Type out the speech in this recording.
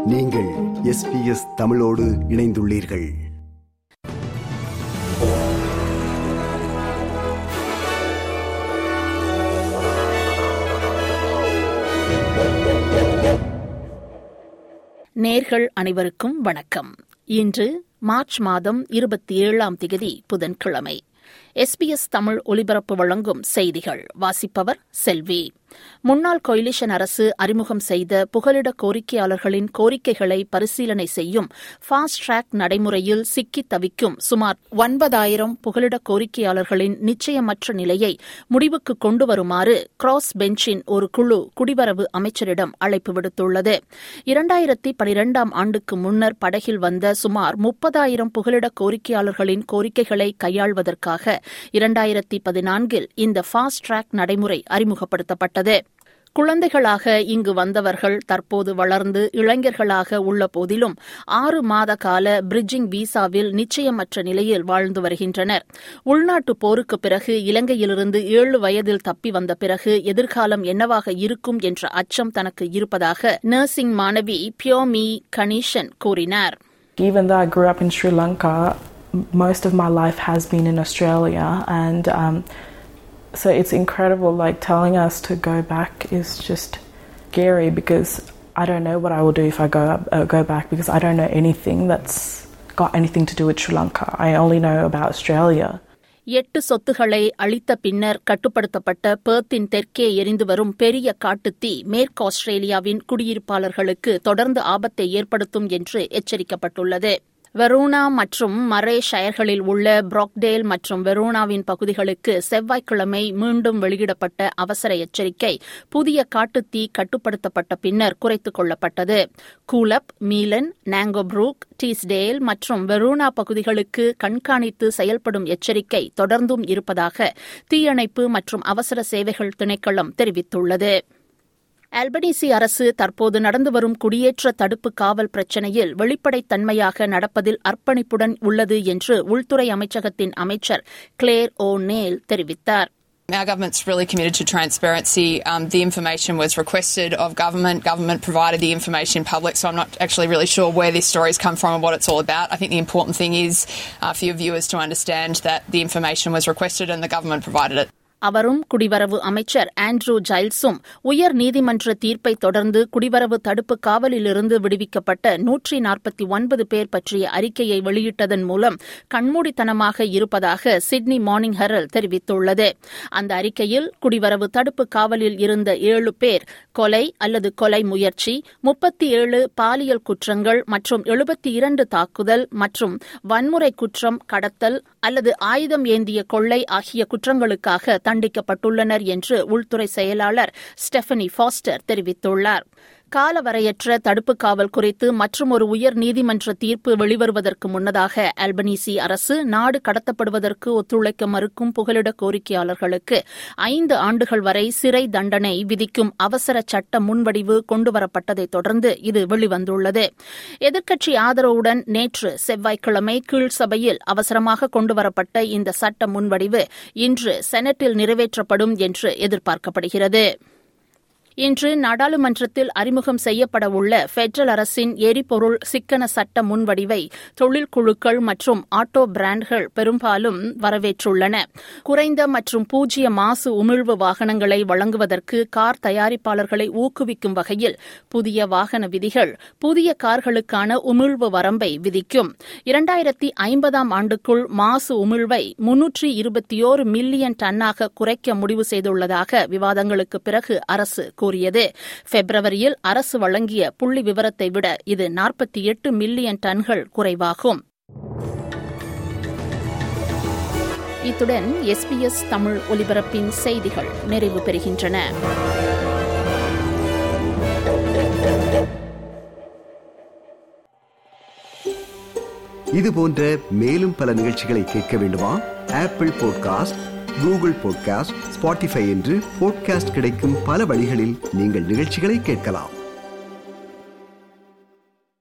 நீங்கள் SBS தமிழோடு இணைந்துள்ளீர்கள். நேர்கள் அனைவருக்கும் வணக்கம். இன்று மார்ச் மாதம் 27ஆம் தேதி புதன்கிழமை. SBS தமிழ் ஒலிபரப்பு வழங்கும் செய்திகள். வாசிப்பவர் செல்வி. முன்னாள் கொயிலிஷன் அரசு அறிமுகம் செய்த புகலிட கோரிக்கையாளர்களின் கோரிக்கைகளை பரிசீலனை செய்யும் ஃபாஸ்ட் ட்ராக் நடைமுறையில் சிக்கித் தவிக்கும் சுமார் 9,000 புகலிட கோரிக்கையாளர்களின் நிச்சயமற்ற நிலையை முடிவுக்கு கொண்டு வருமாறு கிராஸ் பெஞ்சின் ஒரு குழு குடிவரவு அமைச்சரிடம் அழைப்பு விடுத்துள்ளது. 2012ஆம் ஆண்டுக்கு முன்னர் படகில் வந்த சுமார் 30,000 புகலிட கோரிக்கையாளர்களின் கோரிக்கைகளை கையாள்வதற்காக 2014இல் இந்த ஃபாஸ்ட் ட்ராக் நடைமுறை அறிமுகப்படுத்தப்பட்டது. குழந்தைகளாக இங்கு வந்தவர்கள் தற்போது வளர்ந்து இளைஞர்களாக உள்ள போதிலும் 6 மாத கால பிரிட்ஜிங் விசாவில் நிச்சயமற்ற நிலையில் வாழ்ந்து வருகின்றனர். உள்நாட்டு போருக்கு பிறகு இலங்கையிலிருந்து 7 வயதில் தப்பி வந்த பிறகு எதிர்காலம் என்னவாக இருக்கும் என்ற அச்சம் தனக்கு இருப்பதாக நர்சிங் மாணவி பியோமி கணேசன் கூறினார். Even though I grew up in Sri Lanka, most of my life has been in Australia, and so it's incredible, like telling us to go back is just scary because I don't know what I will do if I go back, because I don't know anything that's got anything to do with Sri Lanka. I only know about Australia. 8 சொத்துக்களை அளித்த பின்னர் கட்டுப்படுத்தப்பட்ட பெர்த்தின் தெற்கே எரிந்து வரும் பெரிய காட்டுத்தீ மேற்கு ஆஸ்திரேலியாவின் குடியிருப்பாளர்களுக்கு தொடர்ந்து ஆபத்தை ஏற்படுத்தும் என்று எச்சரிக்கப்பட்டுள்ளது. வெரோனா மற்றும் மரே ஷயர்களில் உள்ள புராக்டேல் மற்றும் வெரோனாவின் பகுதிகளுக்கு செவ்வாய்க்கிழமை மீண்டும் வெளியிடப்பட்ட அவசர எச்சரிக்கை புதிய காட்டுத்தீ கட்டுப்படுத்தப்பட்ட பின்னர் குறைத்துக் கொள்ளப்பட்டது. கூலப், மீலன், நாங்கோப்ரூக், டீஸ்டேல் மற்றும் வெரோனா பகுதிகளுக்கு கண்காணித்து செயல்படும் எச்சரிக்கை தொடர்ந்தும் இருப்பதாக தீயணைப்பு மற்றும் அவசர சேவைகள் திணைக்களம் தெரிவித்துள்ளது. அல்பனீசி அரசு தற்போது நடந்து வரும் குடியேற்ற தடுப்பு காவல் பிரச்சினையில் வெளிப்படைத்தன்மையாக நடப்பதில் அர்ப்பணிப்புடன் உள்ளது என்று உள்துறை அமைச்சகத்தின் அமைச்சர் கிளேர் ஓ'நெயில் தெரிவித்தார். Our government's really committed to transparency. The information was requested of government. Government provided the information public, so I'm not actually really sure where this story's come from and what it's all about. I think the important thing is for your viewers to understand that the information was requested and the government provided it. அவரும் குடிவரவு அமைச்சர் Andrew ஜைல்ஸும் உயர் நீதிமன்ற தீர்ப்பை தொடர்ந்து குடிவரவு தடுப்பு காவலிலிருந்து விடுவிக்கப்பட்ட 149 பேர் பற்றிய அறிக்கையை வெளியிட்டதன் மூலம் கண்மூடித்தனமாக இருப்பதாக சிட்னி மார்னிங் ஹெரல்ட் தெரிவித்துள்ளது. அந்த அறிக்கையில் குடிவரவு தடுப்பு காவலில் இருந்த 7 பேர் கொலை அல்லது கொலை முயற்சி, 37 பாலியல் குற்றங்கள் மற்றும் 72 தாக்குதல் மற்றும் வன்முறை குற்றம், கடத்தல் அல்லது ஆயுதம் ஏந்திய கொள்ளை ஆகிய குற்றங்களுக்காக தண்டிக்கப்பட்டுள்ளனர் என்று உள்துறை செயலாளர் ஸ்டெஃபனி ஃபாஸ்டர் தெரிவித்துள்ளார். காலவரையற்ற தடுப்பு காவல் குறித்து மற்றுமொரு உயர் நீதிமன்ற தீர்ப்பு வெளிவருவதற்கு முன்னதாக அல்பனீசி அரசு நாடு கடத்தப்படுவதற்கு ஒத்துழைக்க மறுக்கும் புகலிட கோரிக்கையாளர்களுக்கு 5 ஆண்டுகள் வரை சிறை தண்டனை விதிக்கும் அவசர சட்ட முன்வடிவு கொண்டுவரப்பட்டதைத் தொடர்ந்து இது வெளிவந்துள்ளது. எதிர்க்கட்சி ஆதரவுடன் நேற்று செவ்வாய்க்கிழமை கீழ்சபையில் அவசரமாக கொண்டுவரப்பட்ட இந்த சட்ட முன்வடிவு இன்று செனட்டில் நிறைவேற்றப்படும் என்று எதிர்பார்க்கப்படுகிறது. இன்று நாடாளுமன்றத்தில் அறிமுகம் செய்யப்படவுள்ள பெடரல் அரசின் எரிபொருள் சிக்கன சட்ட முன்வடிவை தொழிற்குழுக்கள் மற்றும் ஆட்டோ பிராண்ட்கள் பெரும்பாலும் வரவேற்றுள்ளன. குறைந்த மற்றும் பூஜ்ய மாசு உமிழ்வு வாகனங்களை வழங்குவதற்கு கார் தயாரிப்பாளர்களை ஊக்குவிக்கும் வகையில் புதிய வாகன விதிகள் புதிய கார்களுக்கான உமிழ்வு வரம்பை விதிக்கும். 2050ஆம் ஆண்டுக்குள் மாசு உமிழ்வை 321 மில்லியன் டன்னாக குறைக்க முடிவு செய்துள்ளதாக விவாதங்களுக்கு பிறகு அரசு கூறியது. பிப்ரவரியில் அரசு வழங்கிய புள்ளி விவரத்தை விட இது 48 மில்லியன் டன்கள் குறைவாகும். இத்துடன் SBS தமிழ் ஒலிபரப்பின் செய்திகள் நிறைவு பெறுகின்றன. இது போன்ற மேலும் பல நிகழ்ச்சிகளை கேட்க வேண்டுமா? Apple podcast, Google podcast, Spotify என்று பாட்காஸ்ட் கிடைக்கும் பல வழிகளில் நீங்கள் நிகழ்ச்சிகளை கேட்கலாம்.